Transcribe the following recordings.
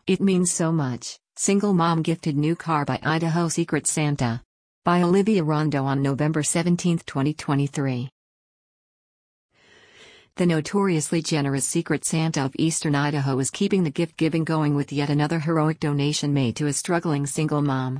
It means so much. Single mom gifted new car by Idaho Secret Santa. By Olivia Rondo on November 17, 2023. The notoriously generous Secret Santa of Eastern Idaho is keeping the gift giving going with yet another heroic donation made to a struggling single mom.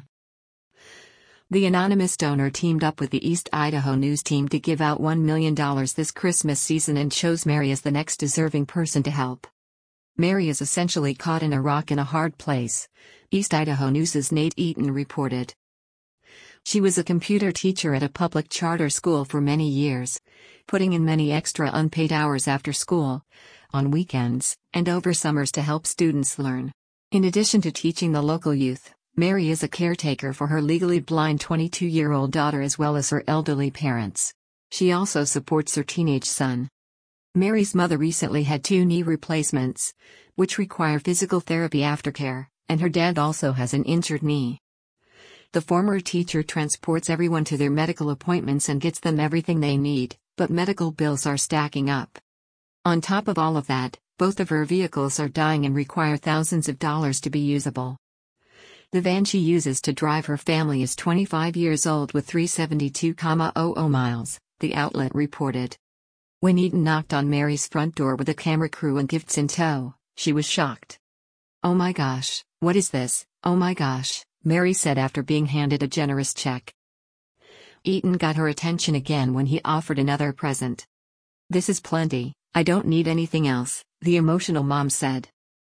The anonymous donor teamed up with the East Idaho News team to give out $1 million this Christmas season and chose Mary as the next deserving person to help. Mary is essentially caught in a rock in a hard place, East Idaho News' Nate Eaton reported. She was a computer teacher at a public charter school for many years, putting in many extra unpaid hours after school, on weekends, and over summers to help students learn. In addition to teaching the local youth, Mary is a caretaker for her legally blind 22-year-old daughter as well as her elderly parents. She also supports her teenage son. Mary's mother recently had 2 knee replacements, which require physical therapy aftercare, and her dad also has an injured knee. The former teacher transports everyone to their medical appointments and gets them everything they need, but medical bills are stacking up. On top of all of that, both of her vehicles are dying and require thousands of dollars to be usable. The van she uses to drive her family is 25 years old with 372,00 miles, the outlet reported. When Eaton knocked on Mary's front door with a camera crew and gifts in tow, she was shocked. "Oh my gosh, what is this? Oh my gosh," Mary said after being handed a generous check. Eaton got her attention again when he offered another present. "This is plenty, I don't need anything else," the emotional mom said.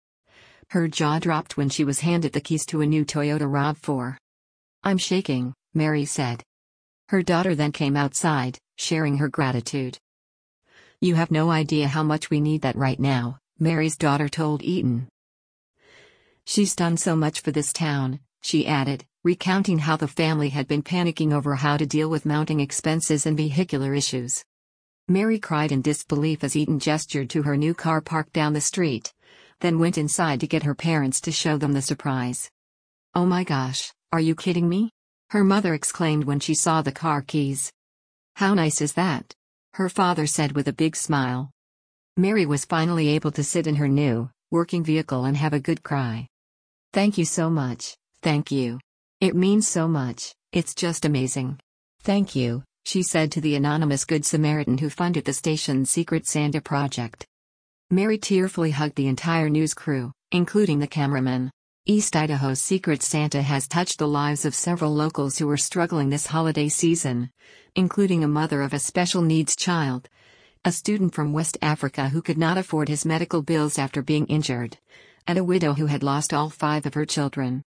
Her jaw dropped when she was handed the keys to a new Toyota RAV4. "I'm shaking," Mary said. Her daughter then came outside, sharing her gratitude. "You have no idea how much we need that right now," Mary's daughter told Eaton. "She's done so much for this town," she added, recounting how the family had been panicking over how to deal with mounting expenses and vehicular issues. Mary cried in disbelief as Eaton gestured to her new car parked down the street, then went inside to get her parents to show them the surprise. "Oh my gosh, are you kidding me?" her mother exclaimed when she saw the car keys. "How nice is that?" her father said with a big smile. Mary was finally able to sit in her new, working vehicle and have a good cry. "Thank you so much, thank you. It means so much, it's just amazing. Thank you," she said to the anonymous Good Samaritan who funded the station's Secret Santa project. Mary tearfully hugged the entire news crew, including the cameraman. East Idaho's Secret Santa has touched the lives of several locals who are struggling this holiday season, including a mother of a special needs child, a student from West Africa who could not afford his medical bills after being injured, and a widow who had lost all 5 of her children.